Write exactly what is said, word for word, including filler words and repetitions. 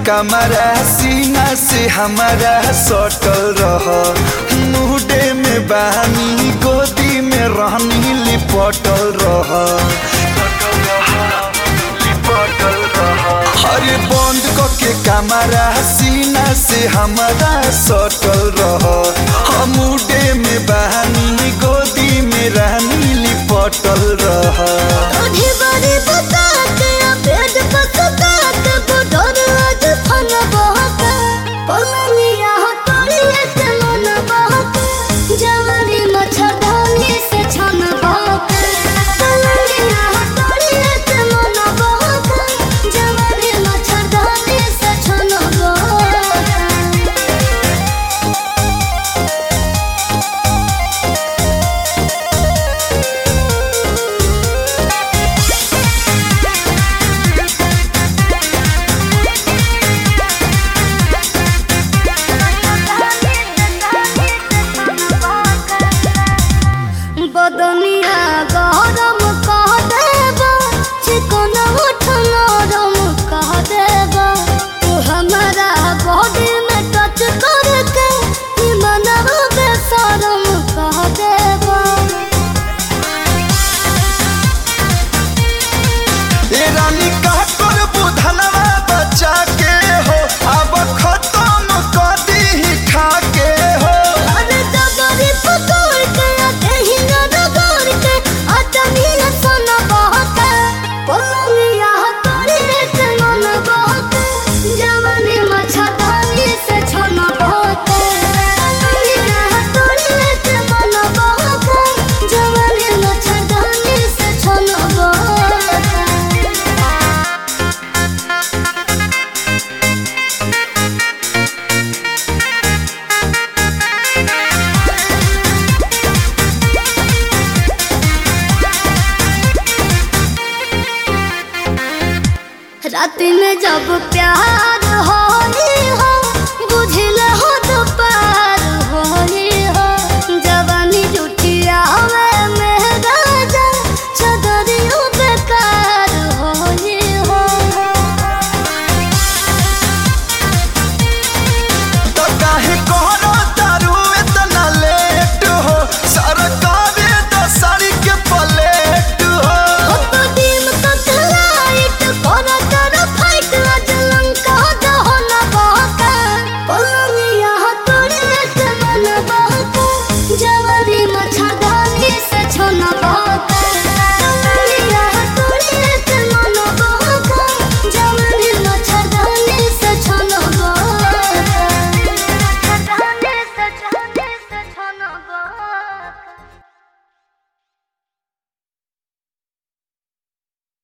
कमरा सीना से हमारा सटल रह मुहडे में बानी गोदी में रहनी लिपटल रह हरे बंद के कमरा सीना से हमारा सटल रह मुहडे में बानी गोदी में रहनी लिपटल रह बदनिया गरम कह देबा चिकन उठ नरम कह देबा तू हमारा बॉडी में टच करके मनवा बेशरम कह देबा ए रानी का कर बुधनवा बचा के हो अब खत्म कर दी खा के हो अरे जबरी पकड़ के कहीं रात में जब प्यार